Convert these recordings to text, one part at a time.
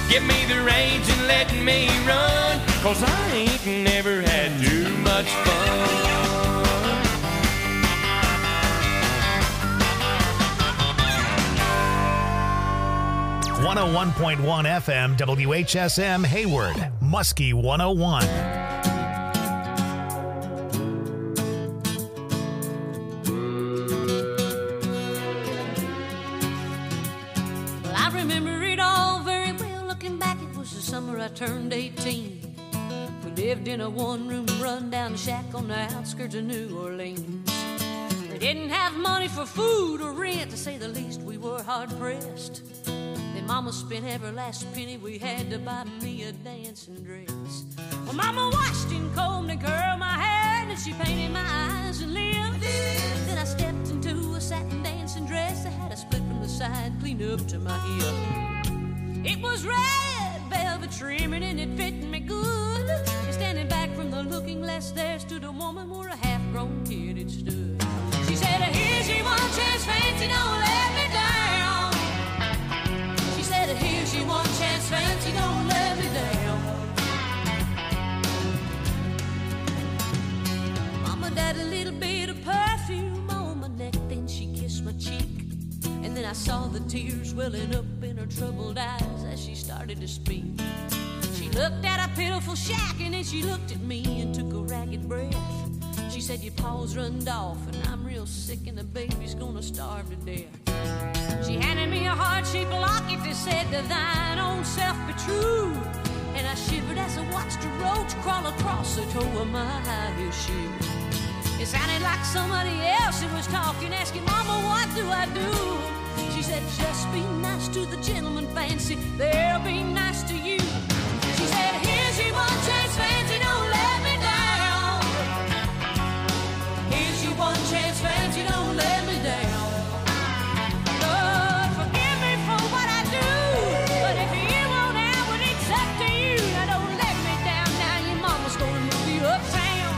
Give me the reins and let me run, 'cause I ain't never had too much fun. 101.1 FM WHSM Hayward, Muskie 101. Well, I remember it all very well. Looking back, it was the summer I turned 18. We lived in a one-room run-down shack on the outskirts of New Orleans. We didn't have money for food or rent, to say the least. We were hard-pressed. Mama spent every last penny we had to buy me a dancing dress. Well, Mama washed and combed and curled my hair, and she painted my eyes and lips. Then I stepped into a satin dancing dress that had a split from the side clean up to my hip. It was red velvet trimming and it fit me good. And standing back from the looking glass there stood a woman where a half-grown kid had stood. She said, "Here's your one chance, fancy, don't let me down." Here's your one chance, fancy, don't let me down. Mama died a little bit of perfume on my neck, then she kissed my cheek. And then I saw the tears welling up in her troubled eyes as she started to speak. She looked at a pitiful shack and then she looked at me and took a ragged breath. She said, "Your paws runned off and I'm real sick and the baby's gonna starve to death." She handed me a heart-shaped locket that said, "To thine own self be true." And I shivered as I watched a roach crawl across the toe of my high-heel shoe. It sounded like somebody else who was talking, asking, "Mama, what do I do?" She said, "Just be nice to the gentleman, fancy. They'll be nice to you." She said, "Here's your one chance, fancy. Don't let me down. Here's your one chance, fancy. Don't let me down. Lord, forgive me for what I do. But if you won't have it, it's up to you. Now don't let me down. Now your mama's gonna move you uptown."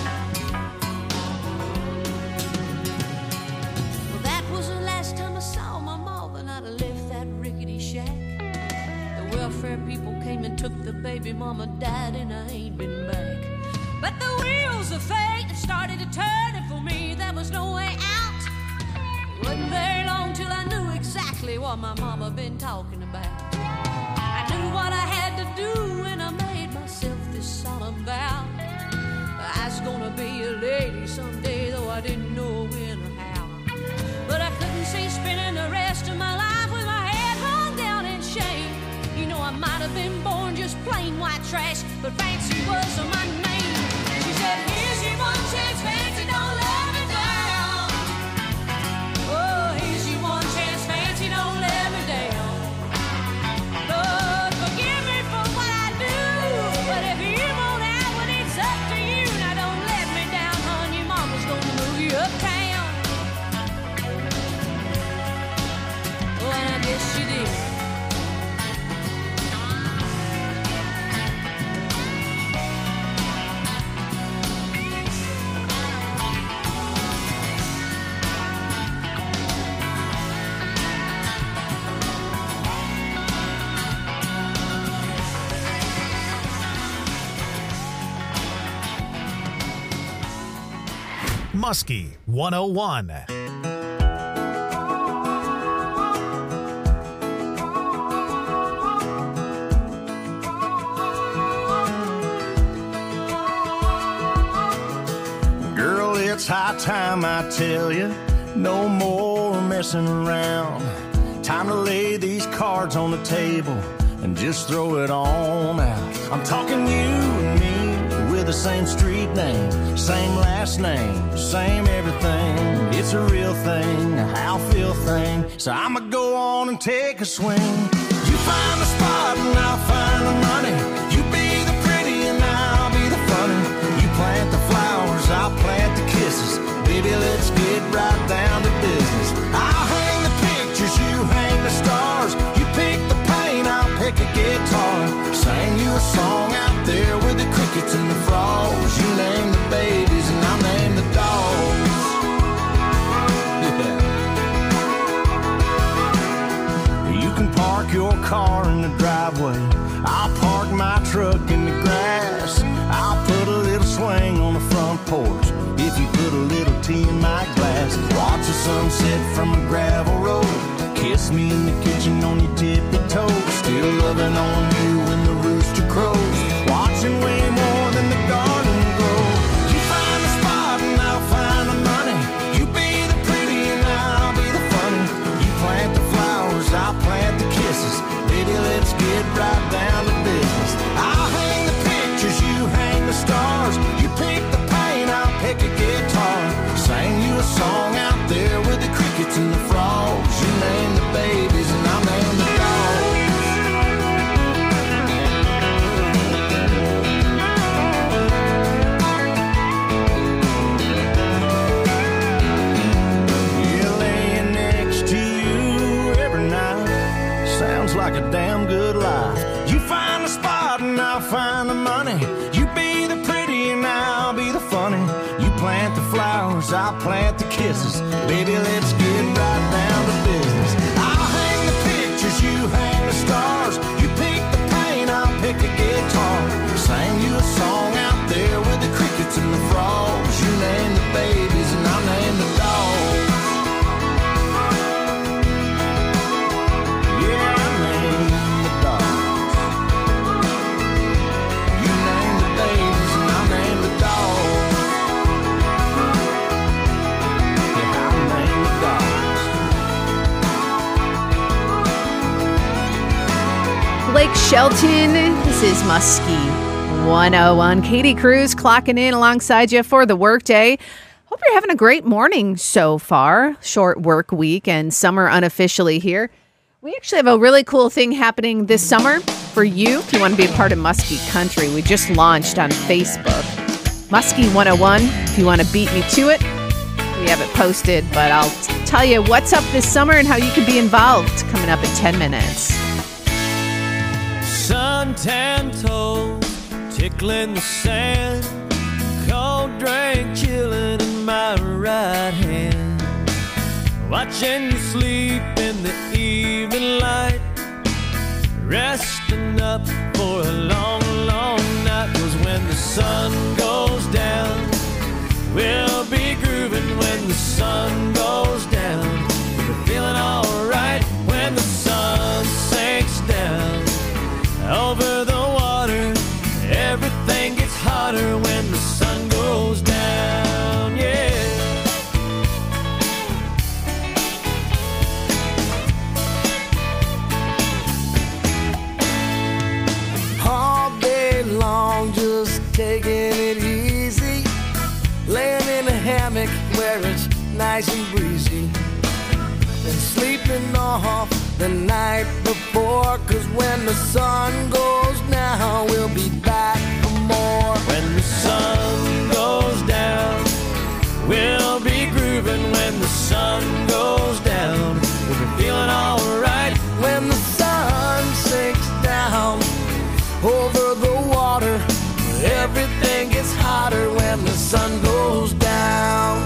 Well, that was the last time I saw my mama, and I'd have left that rickety shack. The welfare people came and took the baby. Mama died and I ain't been back. But the wheels of fate started to turn, and for me there was no way out. It wasn't very long till I knew exactly what my mama been talking about. I knew what I had to do, and I made myself this solemn vow. I was gonna be a lady someday, though I didn't know when or how. But I couldn't see spending the rest of my life with my head hung down in shame. You know, I might have been born just plain white trash, but fancy was my name. She said, "Here's your one chance, fancy, don't let me down. Oh, here's your one chance, fancy, don't let me down. Lord, forgive me for what I do, but if you won't have it, it's up to you. Now don't let me down, hon, your mama's gonna move you uptown." Oh, and I guess she did. Muskie 101. Girl, it's high time I tell you, no more messing around. Time to lay these cards on the table and just throw it on out. I'm talking you and me with the same street name, same last name, same everything. It's a real thing, a how feel thing. So I'ma go on and take a swing. You find the spot and I'll find the money. You be the pretty and I'll be the funny. You plant the flowers, I'll plant the kisses. Baby, let's get right down to business. I'll hang the pictures, you hang the stars. You pick the paint, I'll pick a guitar. Sing you a song out there with the crickets and the frogs. You name the babies and I'll name the dogs. Yeah. You can park your truck in the grass. I'll put a little swing on the front porch if you put a little tea in my glass. Watch the sunset from a gravel road. Kiss me in the kitchen on your tippy toes. Still loving on you when the rooster crows. Watching way more than the garden grow. You find the spot and I'll find the money. You be the pretty and I'll be the funny. You plant the flowers, I'll plant the kisses. Baby, let's get right down to business. I'll hang the pictures, you hang the stars. You pick the paint, I'll pick a guitar. Sing you a song out there with the crickets and the frogs. You name the babies and I'll name the dogs. Yeah, laying next to you every night sounds like a damn good life. You find the spot and I'll find the money. You be the pretty and I'll be the funny. You plant the flowers, I'll plant the kisses. Baby, let's get right down to business. I'll hang the pictures, you hang the stars. You pick the paint, I'll pick a guitar. Sing you a song out there with the crickets and the frogs. You name the babies and I'll name the dogs. Yeah, I name the dogs. You name the babies and I'll name the dogs. Yeah, I'll name the dogs. Blake Shelton, this is Muskie 101. Katie Cruz clocking in alongside you for the workday. Hope you're having a great morning so far. Short work week and summer unofficially here. We actually have a really cool thing happening this summer for you if you want to be a part of Muskie Country. We just launched on Facebook. Muskie 101, if you want to beat me to it. We have it posted, but I'll tell you what's up this summer and how you can be involved coming up in 10 minutes. Suntan toes, tickling the sand, cold drink chilling in my right hand, watching you sleep in the evening light, resting up for a long, long night. 'Cause when the sun goes down, we'll be grooving. When the sun goes down, we're feeling alright. When the sun sinks down over the water, everything gets hotter when the sun goes down, yeah. All day long, just taking it easy, laying in a hammock where it's nice and breezy, and sleeping off the night before. 'Cause when the sun goes down, we'll be back for more. When the sun goes down, we'll be grooving. When the sun goes down, we'll be feeling alright. When the sun sinks down over the water, everything gets hotter when the sun goes down.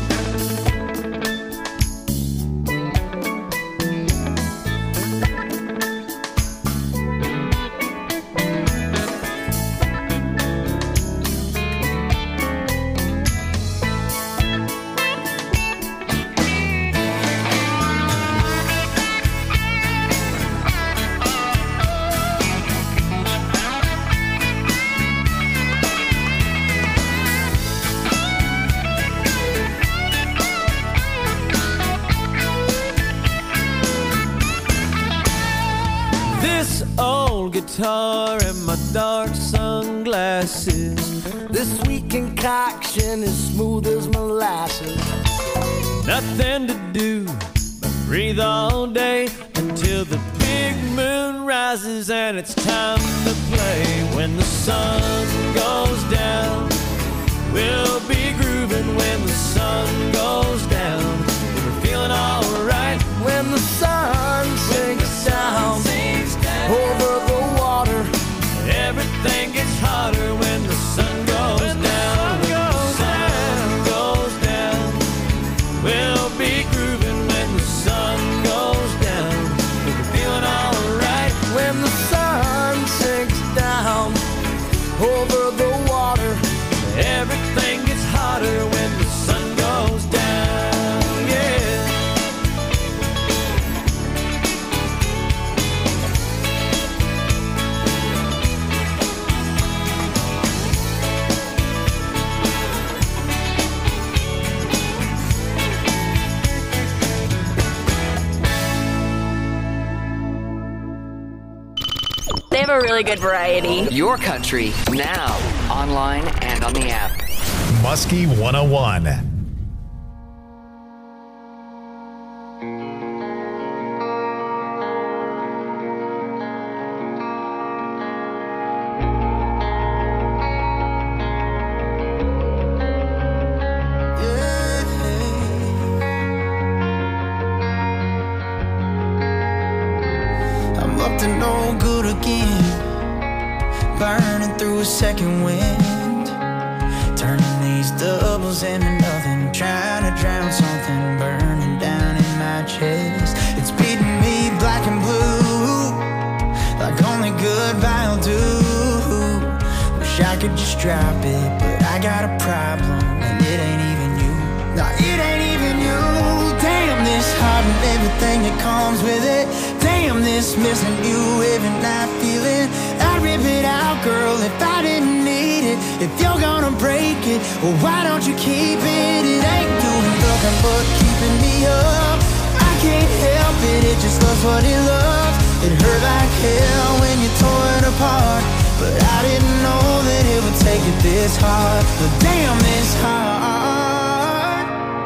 This old guitar and my dark sunglasses, This sweet concoction is smooth as molasses. nothing to do but breathe all day until the big moon rises and it's time to play. When the sun goes down, we'll be grooving. When the sun goes down, we're feeling alright. When the sun sinks down over the water, everything gets hotter when the sun goes down. When the sun goes down, we'll be grooving. When the sun goes down, we're feeling alright. when the sun sinks down over the water. Everything gets hotter when the sun goes down, yeah. They have a really good variety. Your country, now, online and on the app. Muskie 101. I'm up to no good again, burning through a second wind, turning these doubles into nothing, trying to drown something burning down in my chest. It's beating me black and blue, like only good vinyl do. Wish I could just drop it, but I got a problem, and it ain't even you. No, it ain't even you. Damn, this heart and everything that comes with it. Damn, this missing you every night feeling. I'd rip it out, girl, if I didn't need it. If you're gonna break it, well, why don't you keep it? It ain't doing nothing but keeping me up. I can't help it, it just loves what it loves. It hurt like hell when you tore it apart, but I didn't know that it would take it this hard. But damn, this hard.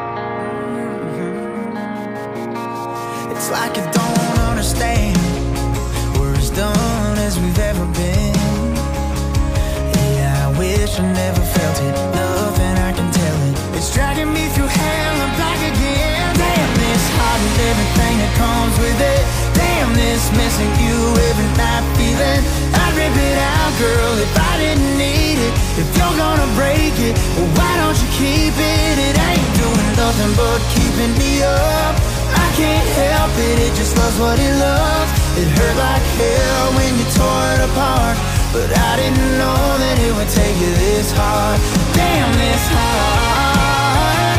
It's like I don't understand. We're as done as we've ever been. Yeah, I wish I never felt it. Nothing I can tell it. It's dragging me through hell and back again. Damn, this heart and everything that comes with it. Damn, this missing you every night feeling. I'd rip it out, girl, if I didn't need it. If you're gonna break it, well, why don't you keep it? It ain't doing nothing but keeping me up. I can't help it, it just loves what it loves. It hurt like hell when you tore it apart, but I didn't know that it would take you this hard. Damn, this hard.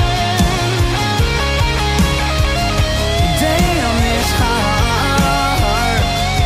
Damn, this hard.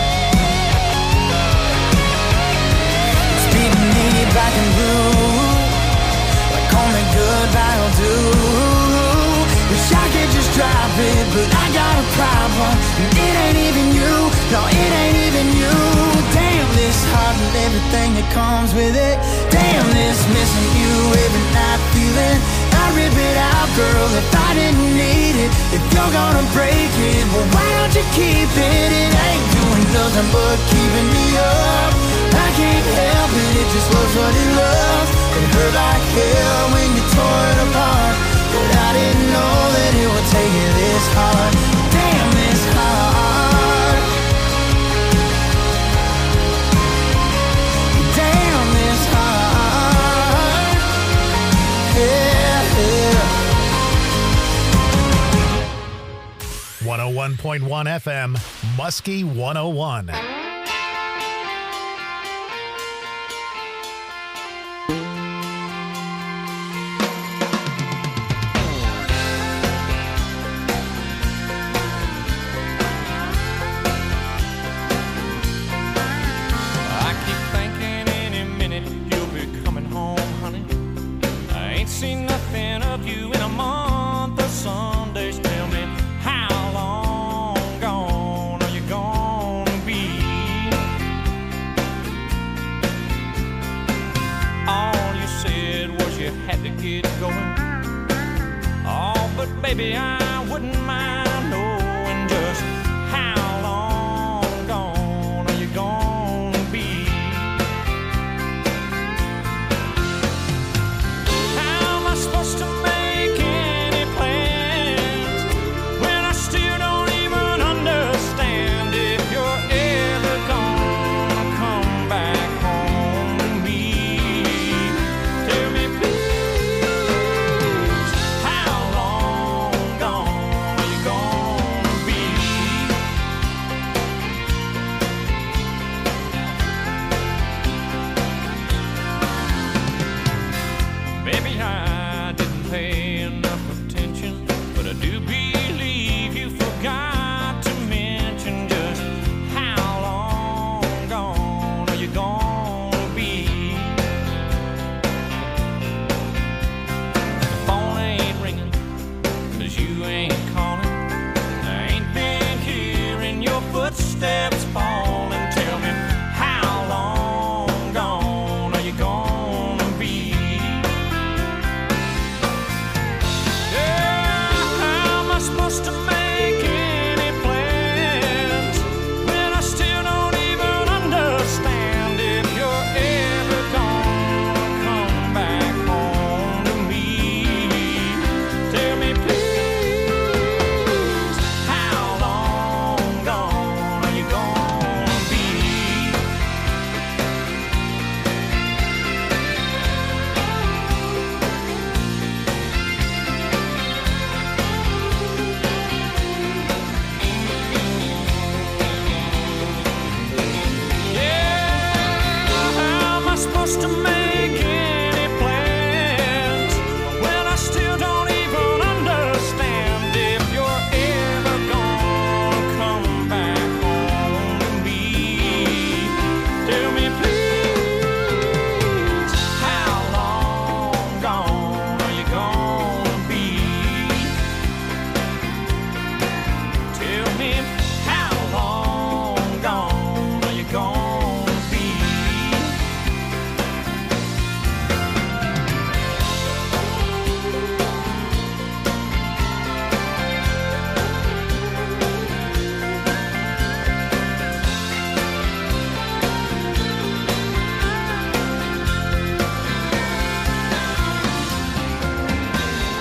It's beating me black and blue, like only good vinyl do. Wish I could just drop it, but I got a problem, and it ain't even you. No, it ain't even you. Damn, this heart and everything that comes with it. Damn, this missing you every night feeling. I'd rip it out, girl, if I didn't need it. If you're gonna break it, well, why don't you keep it? It ain't doing nothing but keeping me up. I can't help it, it just loves what it loves. It hurt like hell when you tore it apart, but I didn't know that it would take you this hard. Damn, this hard. Damn, this hard. Yeah, yeah. 101.1 FM, Muskie 101. Seen nothing of you in a month of Sundays. Tell me, how long gone are you gonna be? All you said was you had to get going. Oh, but baby, I wouldn't mind knowing just how long gone are you gonna be? Supposed to make any plans when I still don't even understand if you're ever gonna come back home to me. Tell me please, how long gone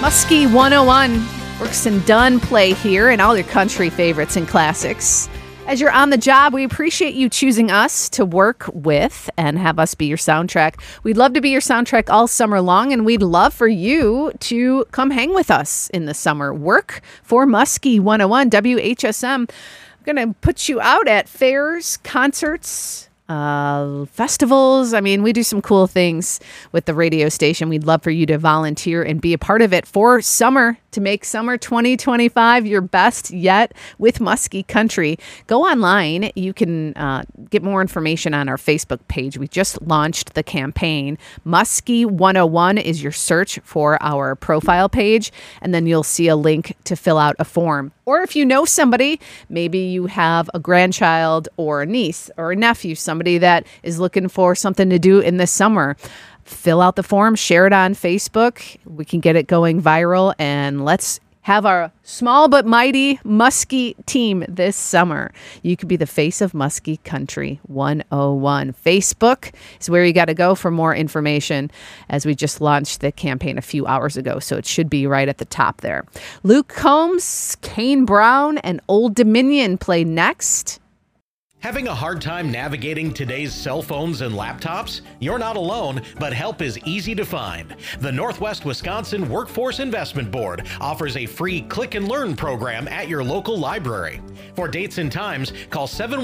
Muskie 101. Works and done play here and all your country favorites and classics. As you're on the job, we appreciate you choosing us to work with and have us be your soundtrack. We'd love to be your soundtrack all summer long, and we'd love for you to come hang with us in the summer. Work for Muskie 101, WHSM. I'm going to put you out at fairs, concerts, festivals. I mean, we do some cool things with the radio station. We'd love for you to volunteer and be a part of it for summer, to make summer 2025 your best yet with Muskie Country. Go online. You can get more information on our Facebook page. We just launched the campaign. Muskie 101 is your search for our profile page, and then you'll see a link to fill out a form. Or if you know somebody, maybe you have a grandchild or a niece or a nephew, somebody that is looking for something to do in the summer, fill out the form, share it on Facebook. We can get it going viral, and let's have our small but mighty Muskie team this summer. You could be the face of Muskie Country 101. Facebook is where you got to go for more information, as we just launched the campaign a few hours ago, so it should be right at the top there. Luke Combs, Kane Brown, and Old Dominion play next. Having a hard time navigating today's cell phones and laptops? You're not alone, but help is easy to find. The Northwest Wisconsin Workforce Investment Board offers a free click and learn program at your local library. For dates and times, call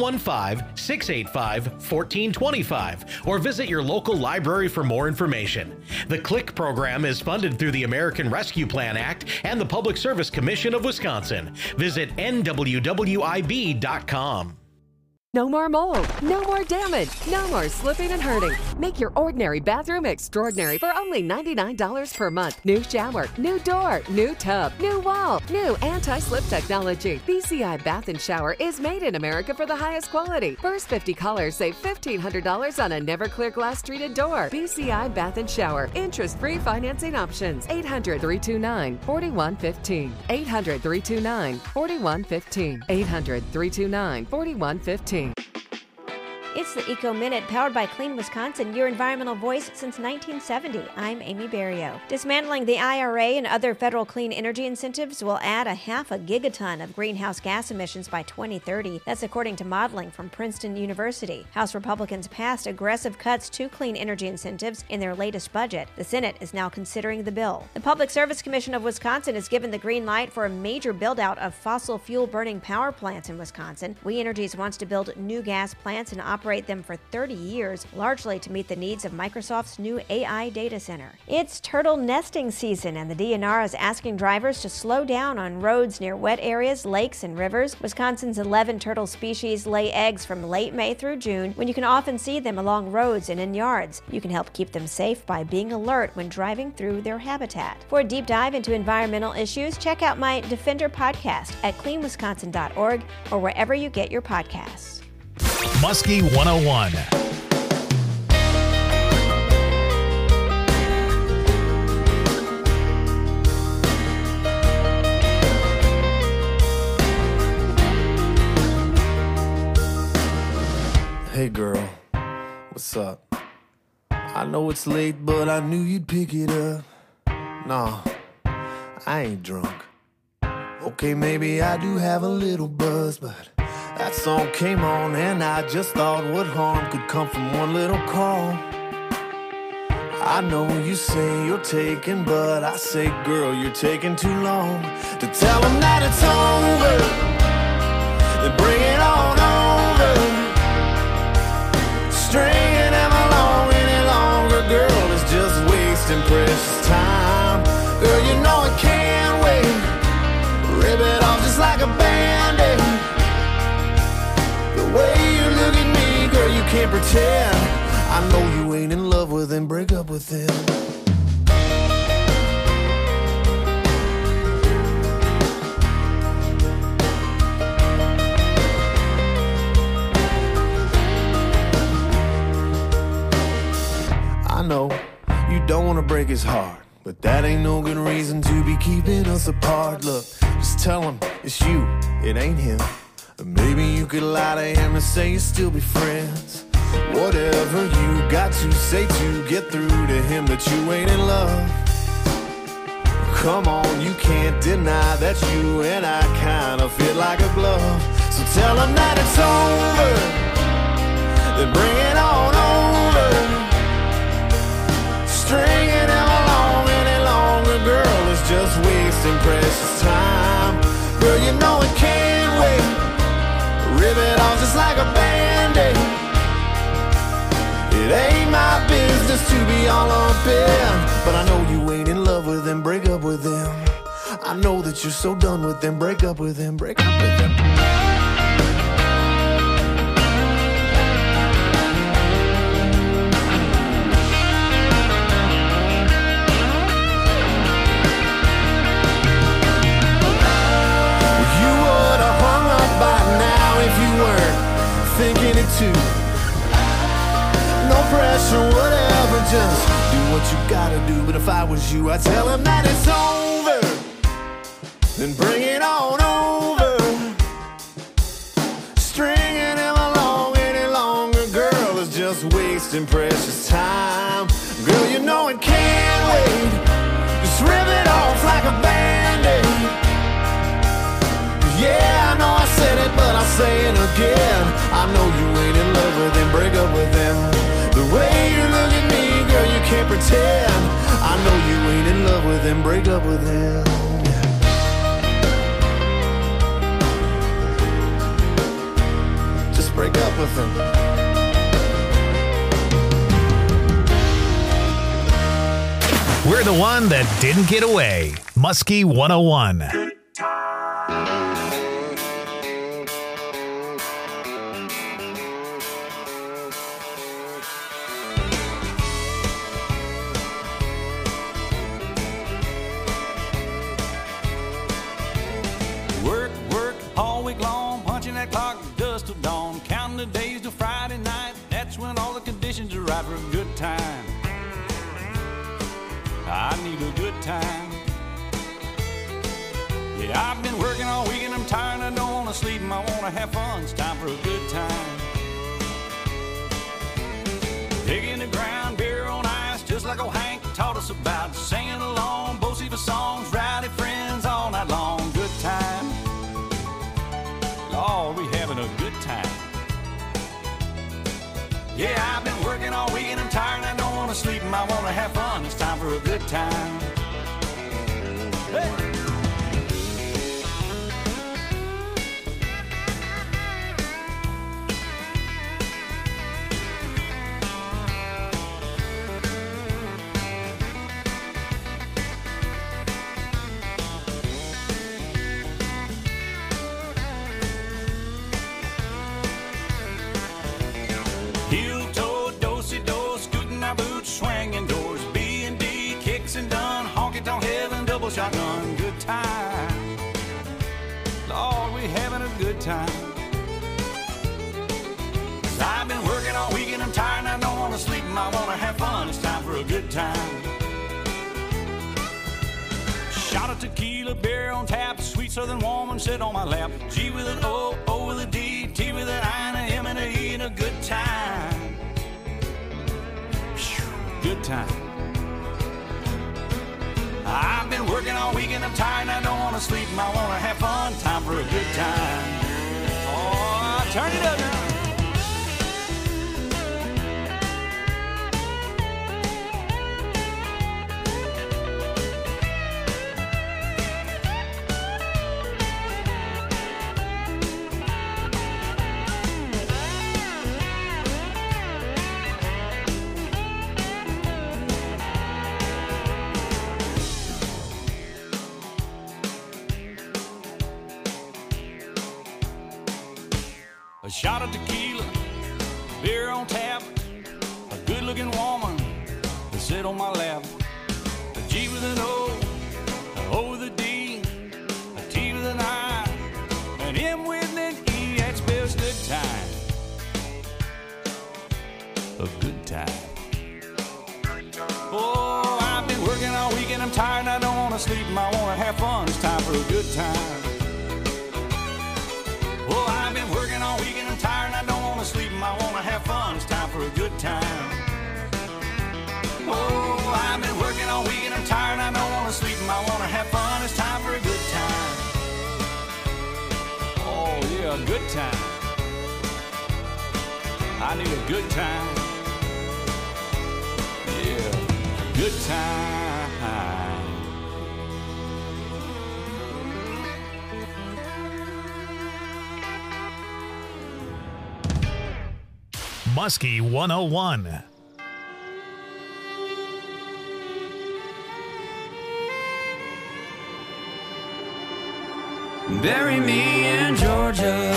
715-685-1425 or visit your local library for more information. The CLICK program is funded through the American Rescue Plan Act and the Public Service Commission of Wisconsin. Visit nwwib.com. No more mold, no more damage, no more slipping and hurting. Make your ordinary bathroom extraordinary for only $99 per month. New shower, new door, new tub, new wall, new anti-slip technology. BCI Bath & Shower is made in America for the highest quality. First 50 callers save $1,500 on a Never-Clear glass treated door. BCI Bath & Shower. Interest-free financing options. 800-329-4115. 800-329-4115. 800-329-4115. It's the Eco Minute, powered by Clean Wisconsin, your environmental voice since 1970. I'm Amy Berrio. Dismantling the IRA and other federal clean energy incentives will add 0.5 gigaton of greenhouse gas emissions by 2030. That's according to modeling from Princeton University. House Republicans passed aggressive cuts to clean energy incentives in their latest budget. The Senate is now considering the bill. The Public Service Commission of Wisconsin has given the green light for a major build-out of fossil fuel-burning power plants in Wisconsin. We Energies wants to build new gas plants and operate them for 30 years, largely to meet the needs of Microsoft's new AI data center. It's turtle nesting season, and the DNR is asking drivers to slow down on roads near wet areas, lakes, and rivers. Wisconsin's 11 turtle species lay eggs from late May through June, when you can often see them along roads and in yards. You can help keep them safe by being alert when driving through their habitat. For a deep dive into environmental issues, check out my Defender podcast at cleanwisconsin.org or wherever you get your podcasts. Muskie 101. Hey girl, what's up? I know it's late, but I knew you'd pick it up. Nah, I ain't drunk. Okay, maybe I do have a little buzz, but that song came on and I just thought what harm could come from one little call. I know you say you're taking, but I say, girl, you're taking too long to tell them that it's over. Then bring it on over. Stringing them along any longer, girl, is just wasting precious time. Girl, you know it can't wait. Rip it off just like a Band-Aid. The way you look at me, girl, you can't pretend. I know you ain't in love with him, break up with him. I know you don't want to break his heart, but that ain't no good reason to be keeping us apart. Look, just tell him it's you, it ain't him. Or maybe you could lie to him and say you still be friends. Whatever you got to say to get through to him that you ain't in love. Come on, you can't deny that you and I kind of fit like a glove. So tell them that it's over, then bring it on over. Stringing them along any longer, girl, is just wasting precious time. Girl, you know it can't wait. Rip it off just like a Band-Aid. It ain't my business to be all up in, but I know you ain't in love with them, break up with them. I know that you're so done with them, break up with them, break up with them. You would have hung up by now if you weren't thinking it too. No pressure, whatever, just do what you gotta do. But if I was you, I'd tell him that it's over, then bring it on over. Stringing him along any longer, girl, is just wasting precious time. Girl, you know it can't wait. Just rip it off like a Band-Aid. Yeah, I know I said it, but I'll say it again. I know you ain't in love with them, break up with them. The way you look at me, girl, you can't pretend. I know you ain't in love with them, break up with them. Just break up with them. We're the one that didn't get away. Muskie 101. Right for a good time. I need a good time. Yeah, I've been working all week and I'm tired. I don't want to sleep and I want to have fun. It's time for a good time. Digging the ground, beer on ice, just like old Hank taught us about. Singing along, Bo-Siva songs, rowdy friends all night long. Good time. Lord, we having a good time. Yeah, I've been working all week and I'm tired and I don't want to sleep and I want to have fun. It's time for a good time. Hey. Swinging doors, B&D, kicks and done, honky-tonk heaven, double shotgun, good time. Lord, we having a good time. I've been working all week and I'm tired and I don't want to sleep and I want to have fun. It's time for a good time. Shot of tequila, beer on tap, sweet southern woman sit on my lap. G with an O, O with a D, T with an I and a M and a E and a good time. Good time. I've been working all week and I'm tired and I don't want to sleep and I want to have fun. Time for a good time. Oh, turn it up now. A shot of tequila, beer on tap, a good-looking woman to sit on my lap. A G with an O, an O with a D, a T with an I, an M with an E, that spells good time. A good time. Oh, I've been working all week and I'm tired and I don't want to sleep and I want to have fun. It's time for a good time. Oh, I've been working all week and I'm tired and I don't want to sleep and I want to have fun. It's time for a good time. Oh, I've been working all week and I'm tired and I don't want to sleep and I want to I need a good time. Yeah, good time. Muskie 101. Bury me in Georgia.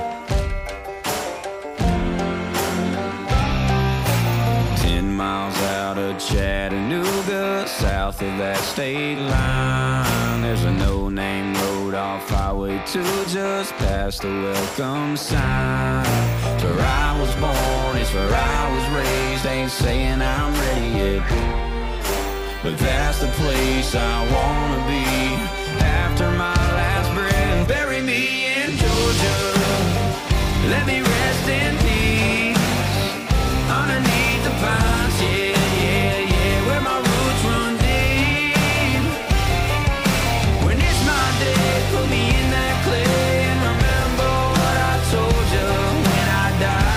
10 miles out of Chattanooga, south of that state line. There's a no-name road off Highway 2, just past the welcome sign. It's where I was born, it's where I was raised. Ain't saying I'm ready yet, but that's the place I wanna be after my last breath. Bury me in Georgia, let me rest in peace underneath the pines, yeah, yeah, yeah, where my roots run deep. When it's my day, put me in that clay and remember what I told you when I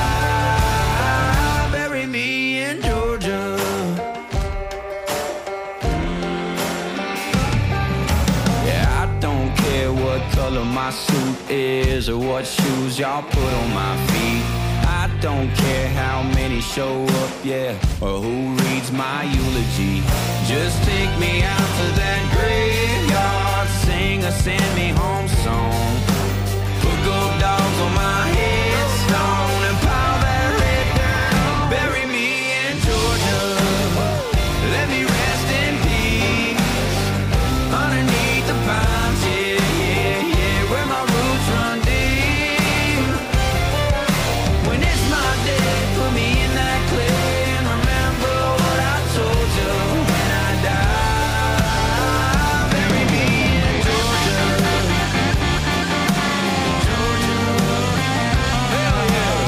die. Bury me in Georgia. Yeah, I don't care what color my suit is or what shoes y'all put on my feet. I don't care how many show up, yeah, or who reads my eulogy. Just take me out to that graveyard, sing a send me home song. Put gold dogs on my headstone and pile that red dirt. Bury me in Georgia, let me rest in peace underneath the pines, yeah, yeah, yeah, where my roots run deep. When it's my day, put me in that clay and remember what I told you when I die. Bury me in Georgia, Georgia, hell yeah.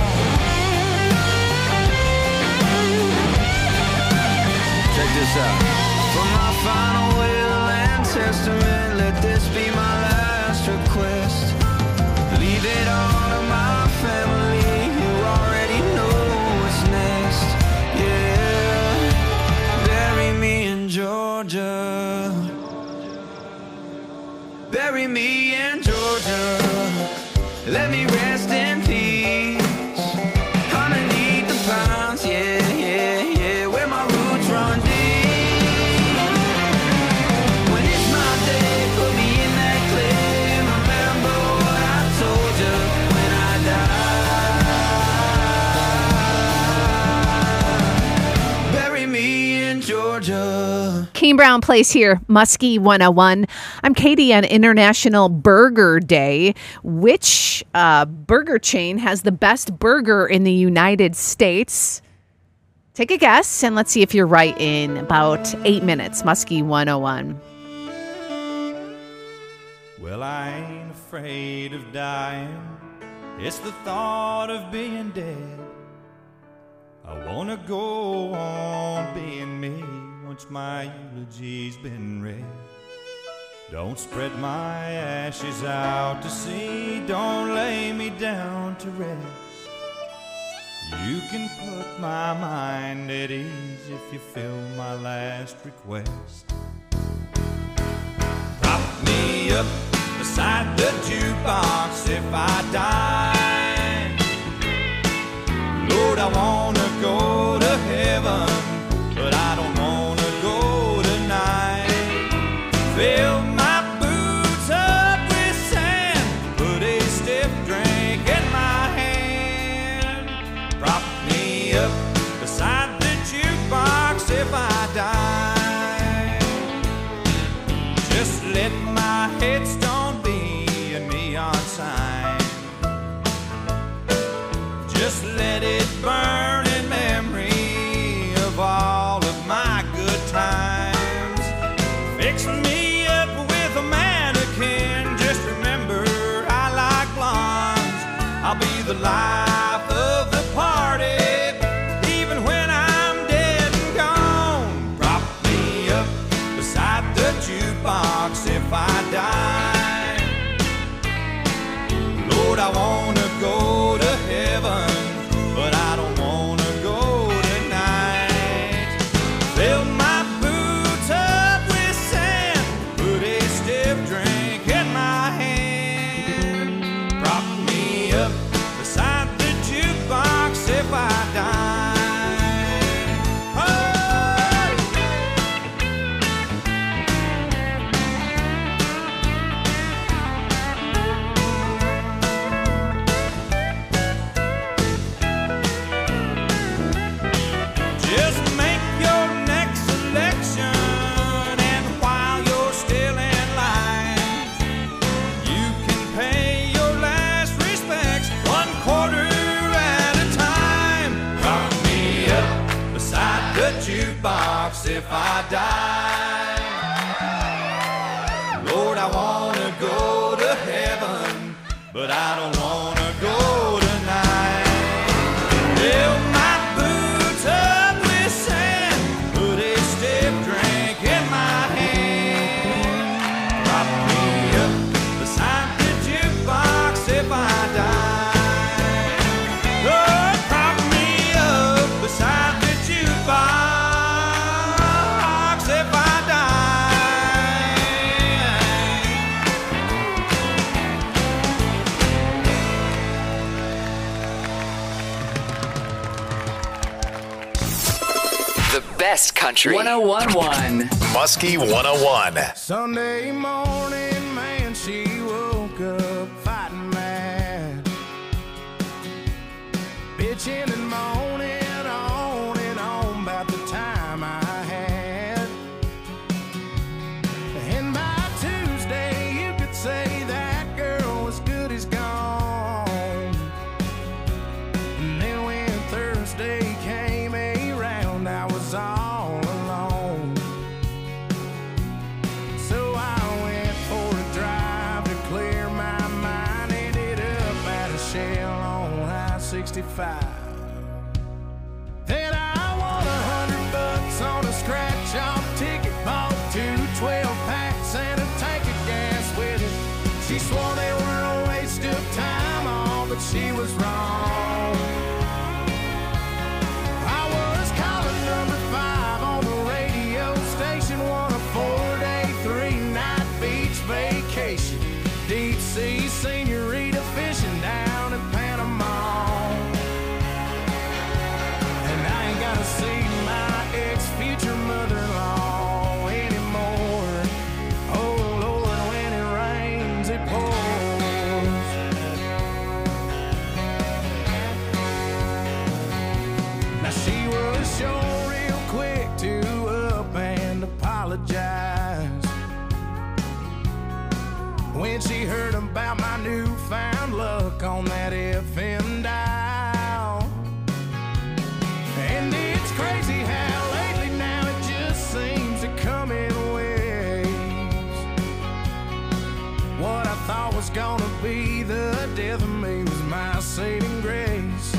Check this out. For my final will and testament, let this be my last request. Leave it all to my family, you already know what's next. Yeah, bury me in Georgia. Bury me in Georgia. Let me rest in peace underneath the pines, yeah, yeah, yeah, where my roots run deep. When it's my day, put me in that clay and remember what I told you when I die. Bury me in Georgia. Kane Brown Place here, Muskie 101. I'm Katie on International Burger Day. Which burger chain has the best burger in the United States? Take a guess, and let's see if you're right in about 8 minutes. Muskie 101. Well, I ain't afraid of dying. It's the thought of being dead. I wanna go on being me once my eulogy's been read. Don't spread my ashes out to sea. Don't lay me down to rest. You can put my mind at ease if you fill my last request. Prop me up beside the jukebox if I die. Lord, I wanna go to heaven, but I don't wanna go tonight. Fill my boots up with sand, put a stiff drink in my hand. Prop me up beside the jukebox if I die. Just let my headstone be a neon sign. Just let it burn in memory of all of my good times. Fix me up with a mannequin. Just remember I like blondes. I'll be the life of the party, even when I'm dead and gone. Prop me up beside the jukebox if I die. Lord, I wanna go to heaven, but I don't jukebox if I die. Lord, I wanna go to heaven, but I don't wanna go tonight. Fill my boots up with sand, put a stiff drink in my hand. Prop me up beside the jukebox if I die. Lord, prop me up beside the jukebox if I The best country. 101.1. Muskie 101. Sunday morning, man, she woke up fighting mad, bitching and moaning on and on about the time I had. And by Tuesday, you could say that girl was good as gone. And then when Thursday came around, I was all alone. So I went for a drive to clear my mind. Ended up at a Shell on I-65. Then I won $100 on a scratch-off ticket. Bought 2 12-packs and a tank of gas with it. She swore they were a waste of time, all, but she was wrong. I was calling number 5 on the radio station, won a 4-day, 3-night beach vacation. Deep sea senorita fishing down in Panama. And I ain't gotta see my ex-future mother-in-law anymore. Oh Lord, when it rains, it pours. Now she was sure real quick to up and apologize when she heard about my newfound luck on that FM dial. And it's crazy how lately now it just seems to come in waves. What I thought was gonna be the death of me was my saving grace.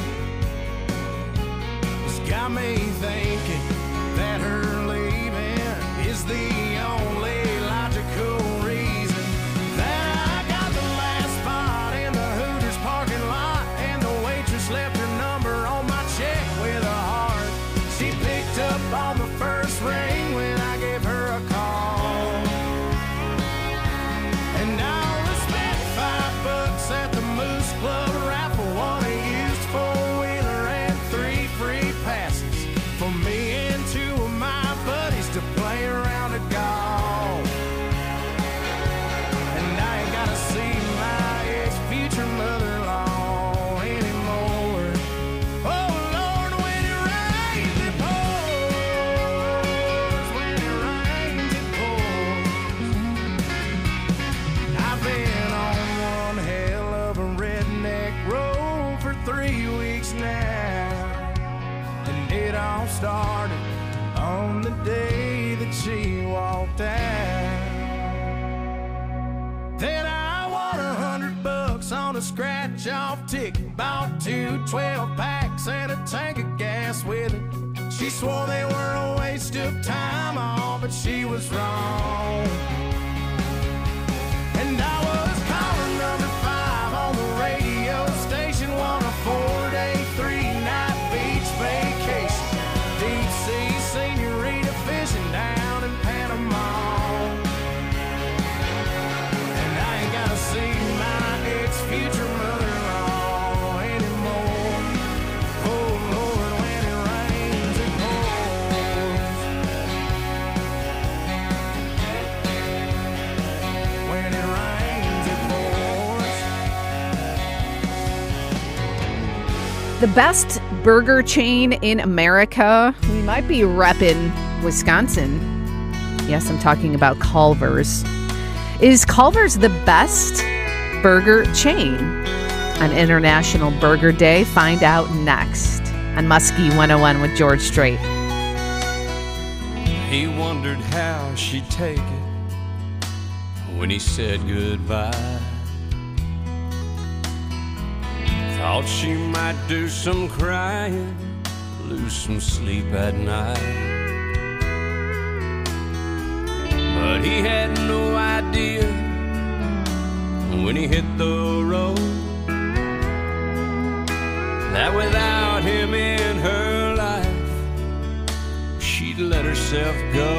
It's got me thinking that her leaving is the only logical reason that I got the last spot in the Hooters parking lot, and the waitress left her number on my check with a heart. She picked up on the first ring when I gave her a call. And I'll spent $5 at the Moose Club raffle, won a used 4-wheeler and 3 free passes for me and 2 of my buddies to play around a golf. And I ain't gotta see my ex-future mother-in-law anymore. Oh Lord, when it rains, it pours. When it rains, it pours. I've been on one hell of a redneck road for 3 weeks now. And it all started on the day that she walked out. Then I won $100 on a scratch-off ticket. Bought 2 12-packs and a tank of gas with it. She swore they were a waste of time, all, but she was wrong. And I was calling number 5 on the radio station, won a 4-day, 3-night beach vacation. Deep sea senorita fishing down in Panama. And I ain't gotta see my ex-future mother-in-law anymore. Oh Lord, when it rains, it pours. When it rains, it pours. The best burger chain in America. We might be repping Wisconsin. Yes, I'm talking about Culver's. Is Culver's the best burger chain on International Burger Day? Find out next on Muskie 101 with George Strait. He wondered how she'd take it when he said goodbye. Thought she might do some crying, lose some sleep at night. But he had no idea when he hit the road that without him in her life, she'd let herself go.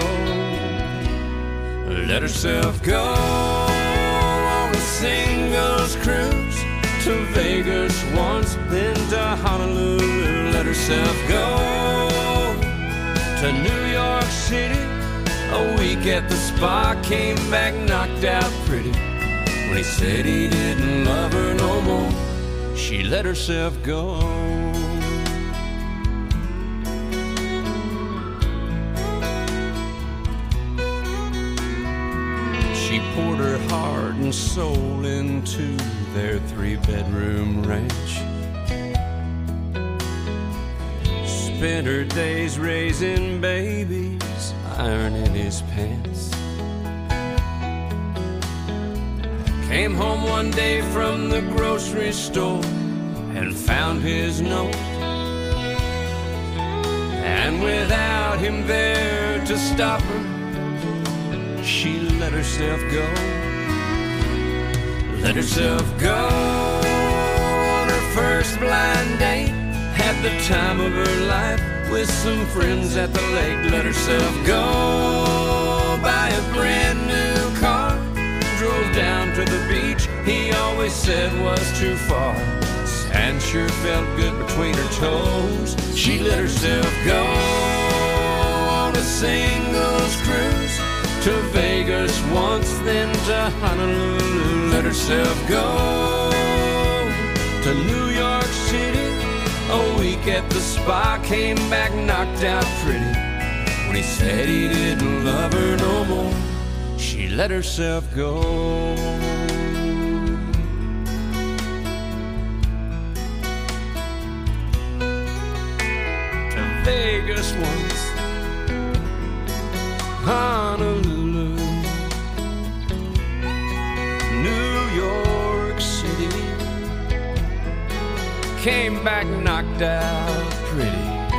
Let herself go on a singles cruise to Vegas once, then to Honolulu. Let herself go to New York City. A week at the spa, came back knocked out pretty. When he said he didn't love her no more, she let herself go. She poured her heart and soul into their 3-bedroom ranch. Spent her days raising babies, ironing his pants. Came home one day from the grocery store and found his note. And without him there to stop her, she let herself go. Let herself go on her first blind date. Had the time of her life with some friends at the lake. Let herself go buy a brand new car. Drove down to the beach he always said was too far. Sand sure felt good between her toes. She let herself go on a singles cruise to Vegas once, then to Honolulu. Let herself go to New York City. A week at the spa, came back knocked out pretty. When he said he didn't love her no more, she let herself go. To Vegas once, Honolulu, New York City. Came back knocked out pretty.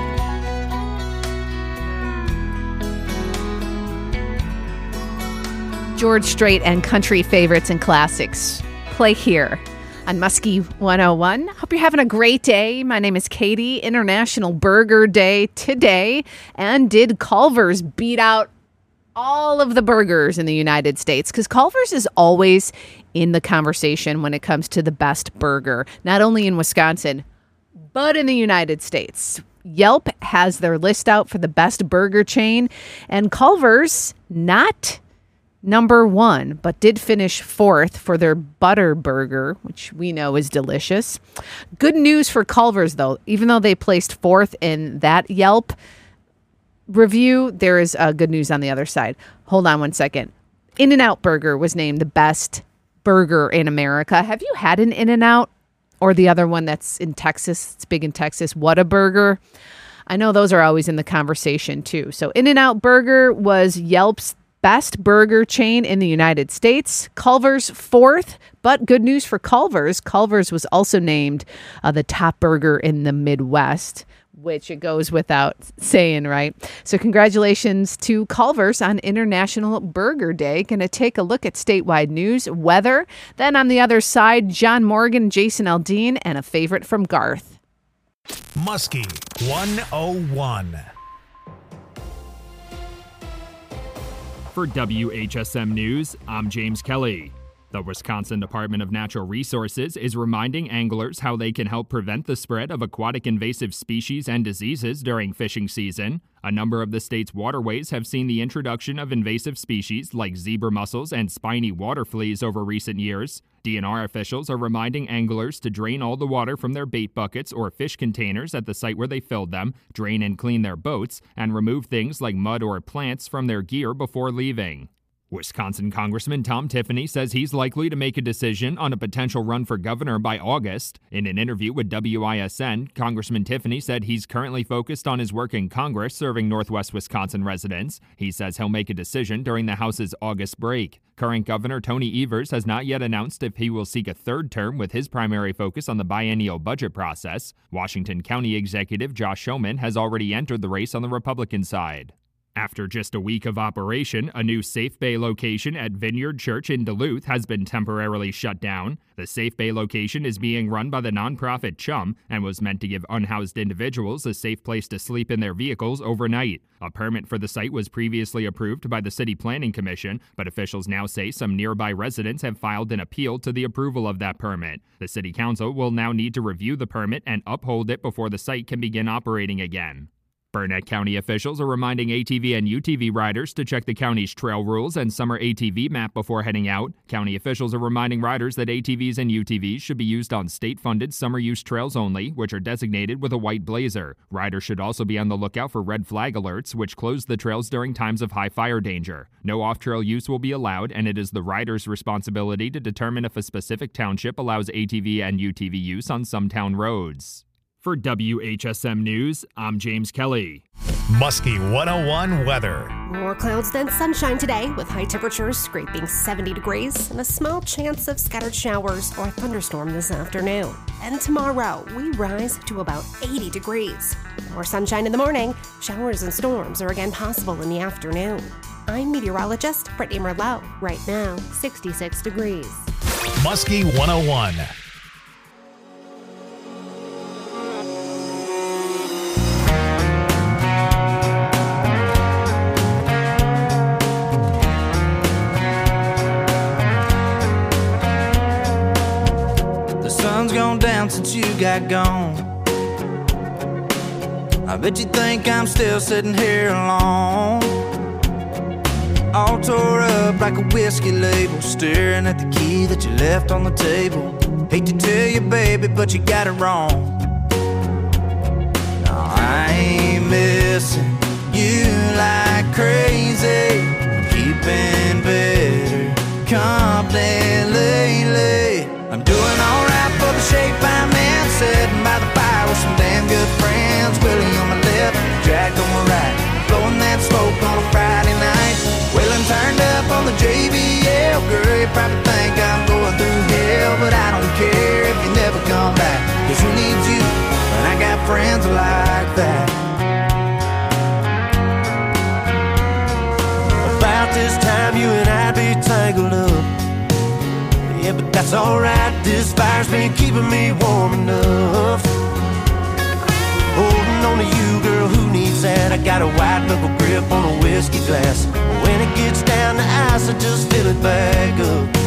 George Strait and country favorites and classics play here on Muskie 101. Hope you're having a great day. My name is Katie. International Burger Day today. And did Culver's beat out all of the burgers in the United States? Because Culver's is always in the conversation when it comes to the best burger, not only in Wisconsin, but in the United States. Yelp has their list out for the best burger chain, and Culver's not number one, but did finish fourth for their butter burger, which we know is delicious. Good news for Culver's, though. Even though they placed fourth in that Yelp review, there is good news on the other side. Hold on one second. In-N-Out Burger was named the best burger in America. Have you had an In-N-Out? Or the other one that's in Texas? It's big in Texas. Whataburger. I know those are always in the conversation too. So In-N-Out Burger was Yelp's best burger chain in the United States. Culver's fourth, but good news for Culver's. Culver's was also named the top burger in the Midwest, which it goes without saying, right? So congratulations to Culver's on International Burger Day. Going to take a look at statewide news, weather. Then on the other side, John Morgan, Jason Aldean, and a favorite from Garth. Muskie 101. For WHSM News, I'm James Kelly. The Wisconsin Department of Natural Resources is reminding anglers how they can help prevent the spread of aquatic invasive species and diseases during fishing season. A number of the state's waterways have seen the introduction of invasive species like zebra mussels and spiny water fleas over recent years. DNR officials are reminding anglers to drain all the water from their bait buckets or fish containers at the site where they filled them, drain and clean their boats, and remove things like mud or plants from their gear before leaving. Wisconsin Congressman Tom Tiffany says he's likely to make a decision on a potential run for governor by August. In an interview with WISN, Congressman Tiffany said he's currently focused on his work in Congress serving Northwest Wisconsin residents. He says he'll make a decision during the House's August break. Current Governor Tony Evers has not yet announced if he will seek a third term, with his primary focus on the biennial budget process. Washington County Executive Josh Schoeman has already entered the race on the Republican side. After just a week of operation, a new Safe Bay location at Vineyard Church in Duluth has been temporarily shut down. The Safe Bay location is being run by the nonprofit Chum and was meant to give unhoused individuals a safe place to sleep in their vehicles overnight. A permit for the site was previously approved by the City Planning Commission, but officials now say some nearby residents have filed an appeal to the approval of that permit. The City Council will now need to review the permit and uphold it before the site can begin operating again. Burnett County officials are reminding ATV and UTV riders to check the county's trail rules and summer ATV map before heading out. County officials are reminding riders that ATVs and UTVs should be used on state-funded summer use trails only, which are designated with a white blazer. Riders should also be on the lookout for red flag alerts, which close the trails during times of high fire danger. No off-trail use will be allowed, and it is the rider's responsibility to determine if a specific township allows ATV and UTV use on some town roads. For WHSM News, I'm James Kelly. Muskie 101 weather. More clouds than sunshine today, with high temperatures scraping 70 degrees and a small chance of scattered showers or a thunderstorm this afternoon. And tomorrow, we rise to about 80 degrees. More sunshine in the morning, showers and storms are again possible in the afternoon. I'm meteorologist Brittany Merlot. Right now, 66 degrees. Muskie 101. Gone down since you got gone. I bet you think I'm still sitting here alone, all tore up like a whiskey label, staring at the key that you left on the table. Hate to tell you, baby, but you got it wrong. No, I ain't missing you like crazy, keeping better company lately. I'm doing alright for the shape I'm in, sitting by the fire with some damn good friends. Willie on my left, Jack on my right, blowing that smoke on a Friday night. Waylon turned up on the JBL. Girl, you probably think I'm going through hell, but I don't care if you never come back, 'cause who needs you when I got friends like that? About this time you and I'd be tangled up. Yeah, but that's alright, this fire's been keeping me warm enough. Holding on to you, girl, who needs that? I got a white knuckle grip on a whiskey glass. When it gets down to ice, I just fill it back up.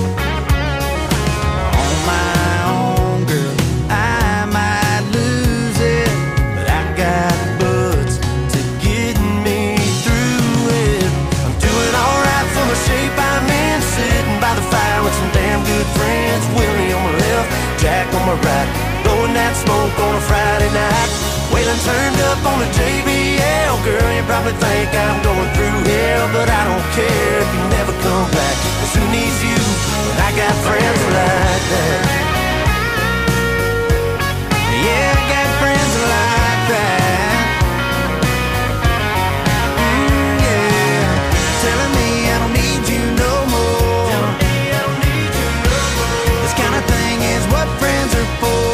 On my own, girl, I might lose it, but I got buds to get me through it. I'm doing alright for the shape I'm in, sitting by the fire with some damn good friends. Willie on my left, Jack on my right, blowing that smoke on a Friday night. Waylon turned up on the JBL. Girl, you probably think I'm going through hell, but I don't care if you never come back, 'cause who needs you when I got friends like that? Yeah, I got friends like that. Yeah, telling me I don't need you no more. This kind of thing is what friends are for.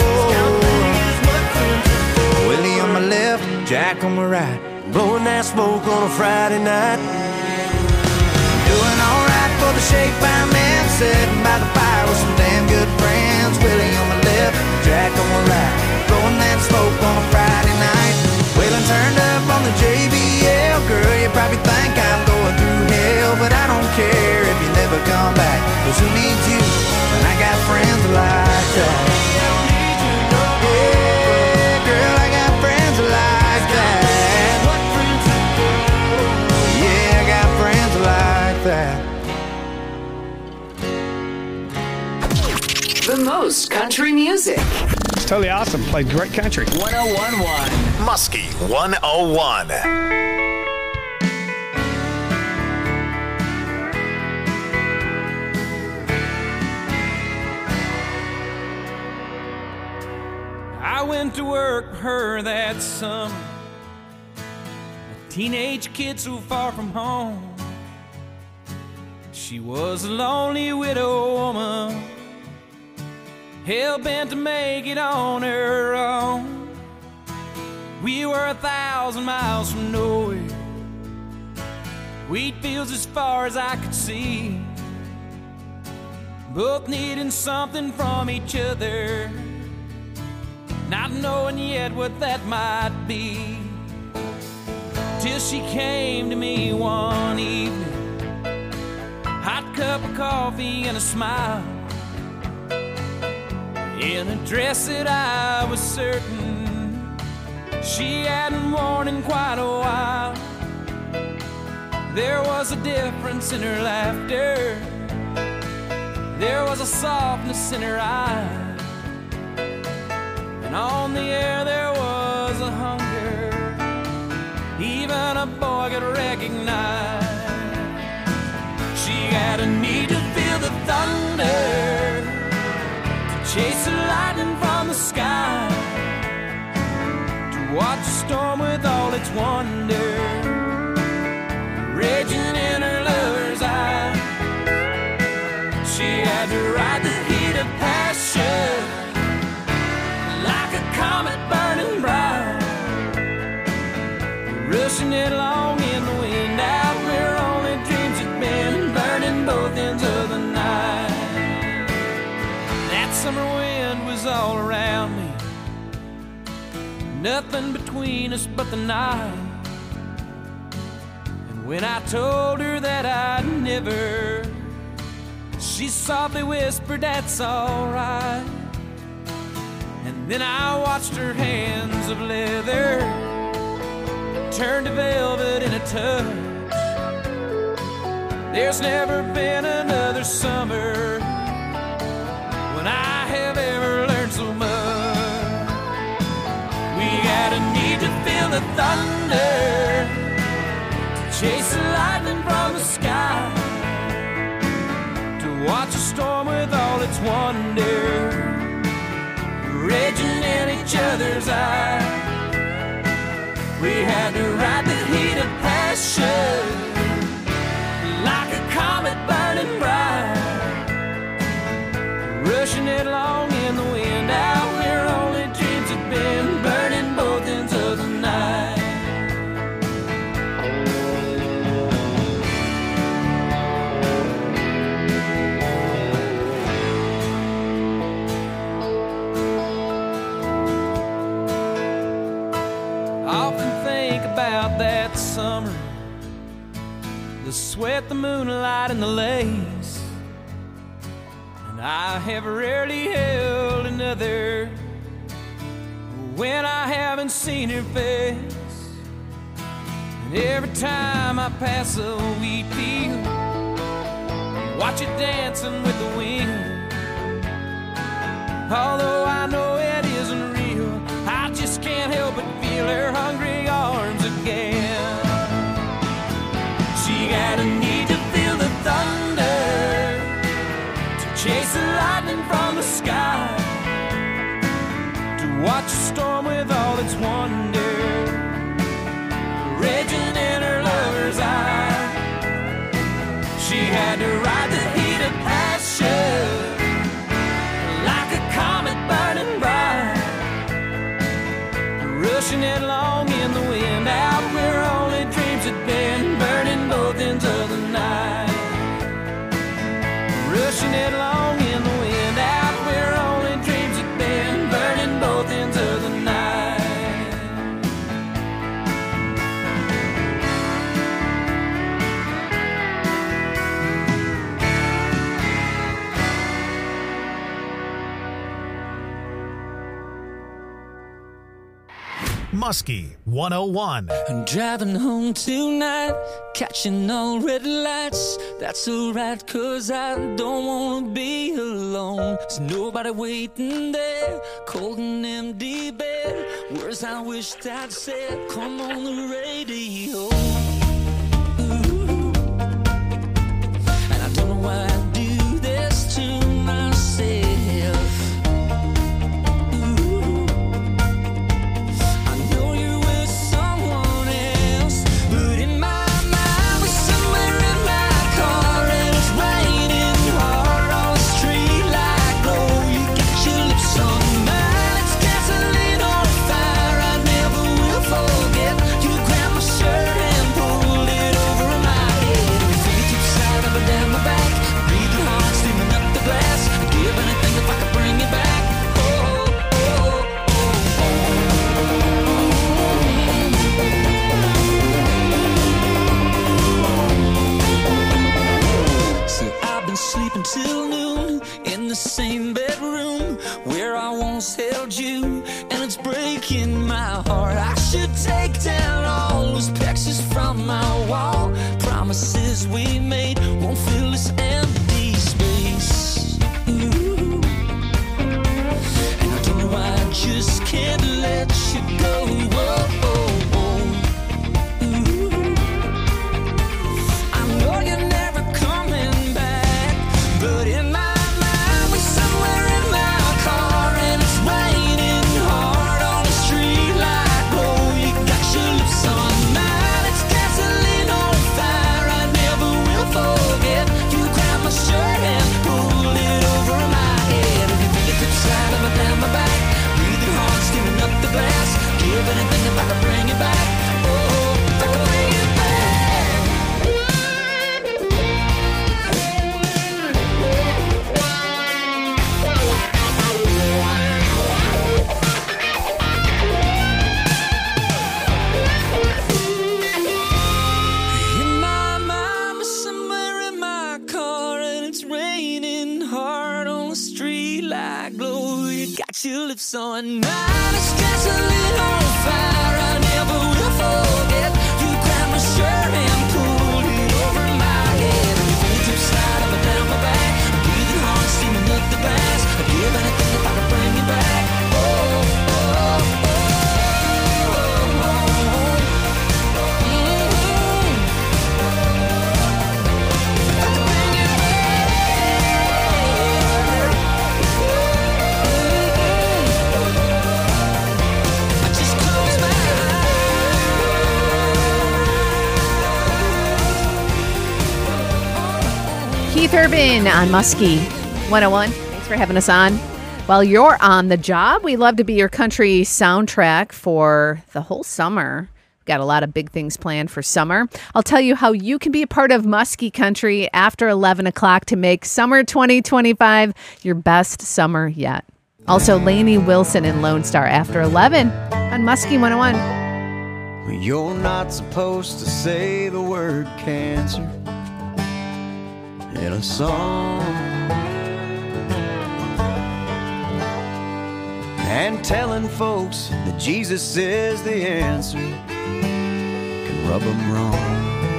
Willie on my left, Jack on my right, blowing that smoke on a Friday night. Doing alright for the shape I'm in, sitting by the fire with some damn good friends. Willie on my left, Jack on my right, blowing that smoke on a Friday night. Waylon turned up on the JBL. Girl, you probably think I'm going through hell, but I don't care if you never come back, 'cause who needs you when I got friends like that? Yeah, girl, I got friends like that. Yeah, I got friends like that. The most country music. It's totally awesome. Played great country. 101.1 Muskie 101. went to work for her that summer. A teenage kid so far from home. She was a lonely widow woman, hell-bent to make it on her own. We were 1,000 miles from nowhere, wheat fields as far as I could see, both needing something from each other, not knowing yet what that might be. Till she came to me one evening, hot cup of coffee and a smile, in a dress that I was certain she hadn't worn in quite a while. There was a difference in her laughter, there was a softness in her eyes, and on the air there was a hunger even a boy could recognize. She had a need to feel the thunder, to chase the lightning from the sky, to watch the storm with all its wonder raging in her lover's eye. She had to ride the heat of passion like a comet burning bright, rushing it along in the wind out where only dreams had been, burning both ends of the night. That summer wind was all around me, nothing between us but the night. And when I told her that I'd never, she softly whispered, "That's alright." And then I watched her hands of leather turn to velvet in a touch. There's never been another summer when I have ever learned so much. We had a need to feel the thunder, to chase the lightning from the sky, to watch a storm with all its wonder raging in each other's eyes. We had to ride the heat of passion like a comet burning bright, rushing it along in the wind out where only dreams had been, burning both ends of the night. About that summer, the sweat, the moonlight, and the lace, and I have rarely held another when I haven't seen her face. And every time I pass a wheat field, watch it dancing with the wind, although I know it isn't real, I just can't help but feel her hungry arms again. She got a need to feel the thunder, to chase the lightning from the sky, to watch a storm with all its wonder raging in her lover's eye. She had to ride the heat of passion like a comet burning bright, rushing it along in the wind out where only dreams had been, burning both ends of the night, rushing it along in the wind out where only dreams had been, burning both ends of the night. Muskie 101. I'm driving home tonight, catching all red lights. That's alright, cause I don't wanna be alone. There's nobody waiting there, cold and empty bed. Words I wished I'd said, come on the radio. Ooh. And I don't know why I do this to myself. Ooh. on my wall. Promises we made won't fill this empty space. Ooh. And I don't know why I just can't let you go. Whoa, oh, oh. Ooh. I know you're never coming back, but in my mind we're somewhere in my car and it's raining hard on the street light glow. You got your lips on mine, it's gasoline on fire. I never will forget. You grabbed my shirt and pulled it over my head. And you fingertips sliding up down my back, breathing hard, steaming up the glass. Give anything if I could bring it back. Oh, if I could bring it back. In my mind, we're somewhere in my car and it's raining hard on the street light glow. You got your lips on mine, it's gasoline on fire. I never will forget. You grabbed my shirt and pulled it over my head. And your fingertips slide up and down my back, breathing hard, steaming up the glass. I'd give anything if I could bring you back. Oh, oh, oh, oh, oh, oh. Keith Urban on Muskie 101. Thanks for having us on. While you're on the job, we love to be your country soundtrack for the whole summer. Got a lot of big things planned for summer. I'll tell you how you can be a part of Muskie Country after 11 o'clock to make summer 2025 your best summer yet. Also, Lainey Wilson and Lone Star after 11 on Muskie 101. You're not supposed to say the word cancer in a song, and telling folks that Jesus is the answer can rub them wrong.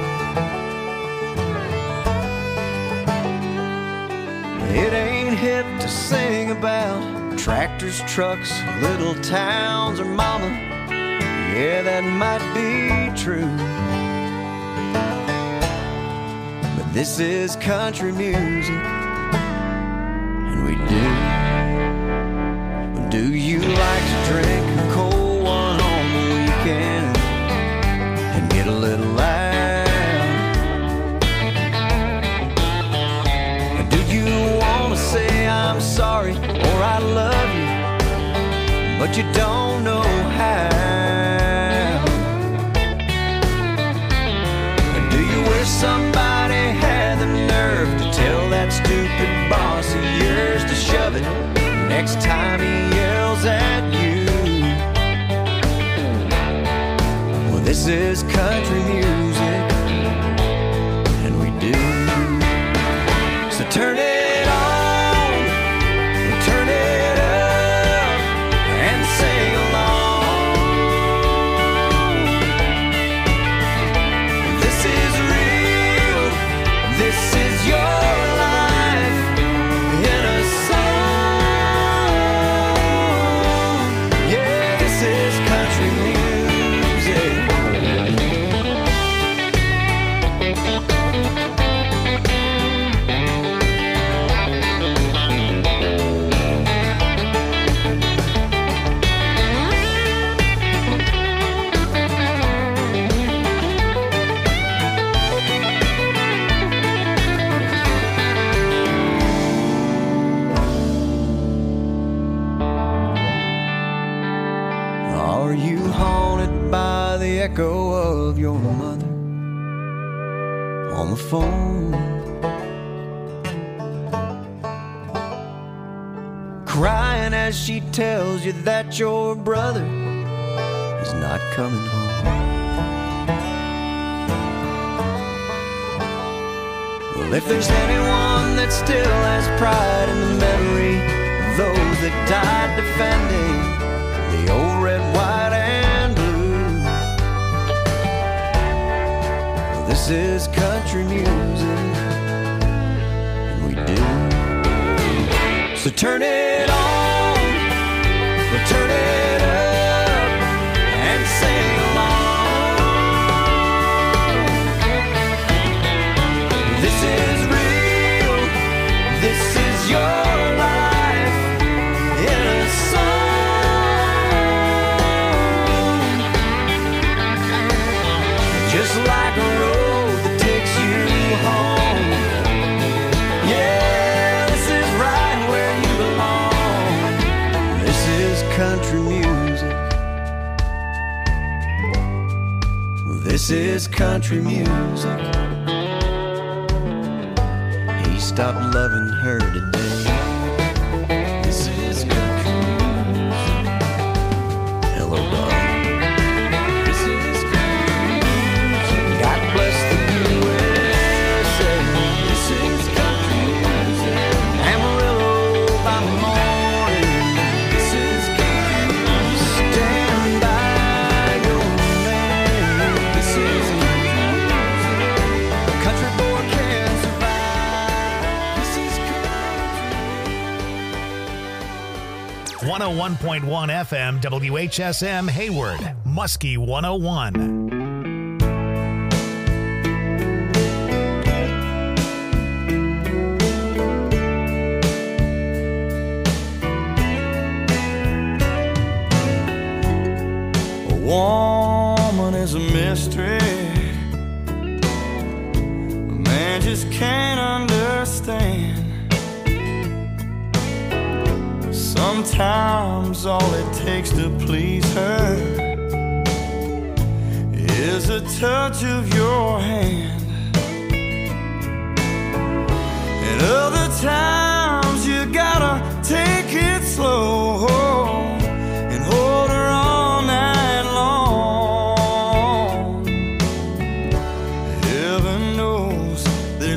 It ain't hip to sing about tractors, trucks, little towns, or mama. Yeah, that might be true, but this is country music, and we do. Do you like to drink a cold one on the weekend and get a little loud? Do you want to say I'm sorry or I love you, but you don't know how? Do you wish somebody had the nerve to tell that stupid boss of yours to shove it next time he yells at you? Well, this is country music, and we do. So turn it on, turn it up, and sing along. This is real, this is your life in a song. Yeah, this is country music. Are you haunted by the echo of your mother on the phone, crying as she tells you that your brother is not coming home? Well, if there's anyone that still has pride in the memory of those that died defending the old red, white, and blue, This is country music, and we do. So turn it on, or turn it up, and sing along. This is real, this is your life in a song. Just like a road that takes you home. Yeah, this is right where you belong. This is country music. This is country music. He stopped loving her today. This is country music. Hello, darling. This is country music. God bless the USA. This is country music. Amarillo by morning. This is country music. Stand by your man. This is country music. Country boy can survive. This is country. 101.1 FM WHSM Hayward, Muskie 101. A woman is a mystery. A man just can't understand. Sometimes all it takes to please her is a touch of your hand. And other times